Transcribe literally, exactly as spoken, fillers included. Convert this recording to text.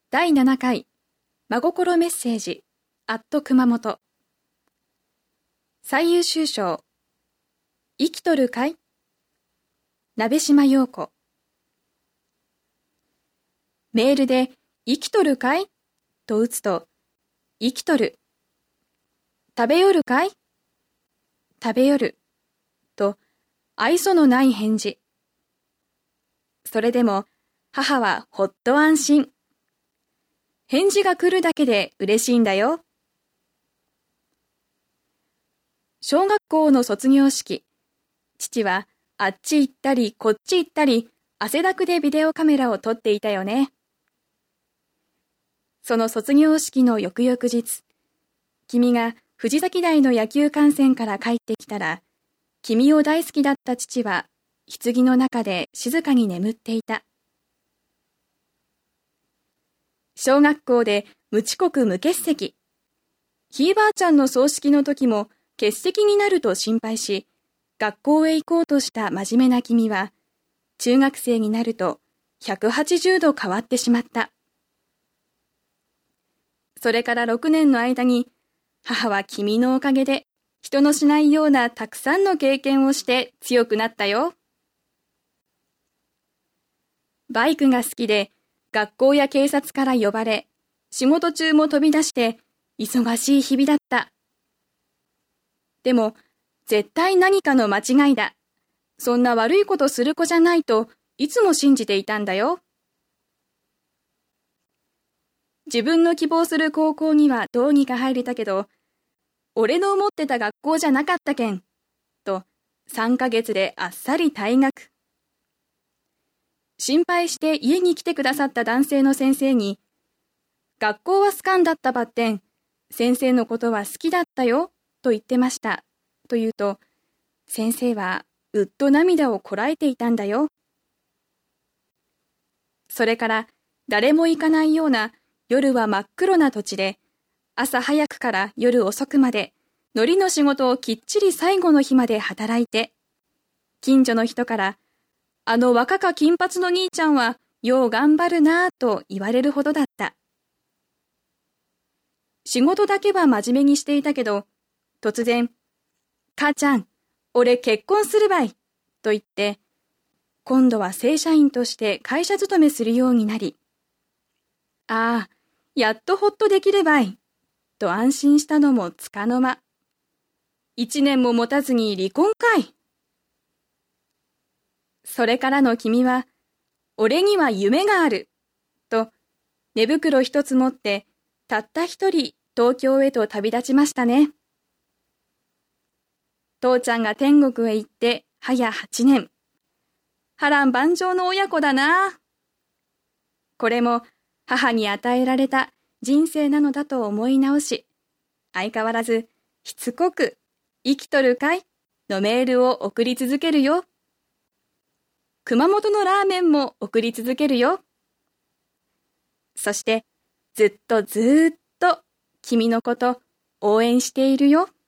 だいななかい真心メッセージアット熊本最優秀賞生きとるかい鍋島陽子。メールで生きとるかいと打つと生きとる。食べよるかい食べよると愛想のない返事。それでも母はほっと安心。返事が来るだけで嬉しいんだよ。小学校の卒業式、父はあっち行ったりこっち行ったり汗だくでビデオカメラを撮っていたよね。その卒業式の翌々日、君が藤崎大の野球観戦から帰ってきたら、君を大好きだった父は棺の中で静かに眠っていた。小学校で無遅刻無欠席。ひいばあちゃんの葬式の時も欠席になると心配し、学校へ行こうとした真面目な君は、中学生になるとひゃくはちじゅうど変わってしまった。それからろくねんの間に、母は君のおかげで、人のしないようなたくさんの経験をして強くなったよ。バイクが好きで、学校や警察から呼ばれ、仕事中も飛び出して、忙しい日々だった。でも、絶対何かの間違いだ。そんな悪いことする子じゃないといつも信じていたんだよ。自分の希望する高校にはどうにか入れたけど、俺の思ってた学校じゃなかったけん、とさんかげつであっさり退学。心配して家に来てくださった男性の先生に、学校は好かんだったばってん、先生のことは好きだったよ、と言ってました。と言うと、先生はうっと涙をこらえていたんだよ。それから誰も行かないような夜は真っ黒な土地で、朝早くから夜遅くまで、海苔の仕事をきっちり最後の日まで働いて、近所の人から、あの若か金髪の兄ちゃんはよう頑張るなぁと言われるほどだった。仕事だけは真面目にしていたけど、突然、母ちゃん、俺結婚するばい、と言って、今度は正社員として会社勤めするようになり、ああ、やっとほっとできるばい、と安心したのもつかの間。一年も持たずに離婚かい。それからの君は、俺には夢がある、と寝袋一つ持って、たった一人東京へと旅立ちましたね。父ちゃんが天国へ行って早八年。波乱万丈の親子だな。これも母に与えられた人生なのだと思い直し、相変わらずしつこく生きとるかいのメールを送り続けるよ。熊本のラーメンも送り続けるよ。そしてずっとずっと君のこと応援しているよ。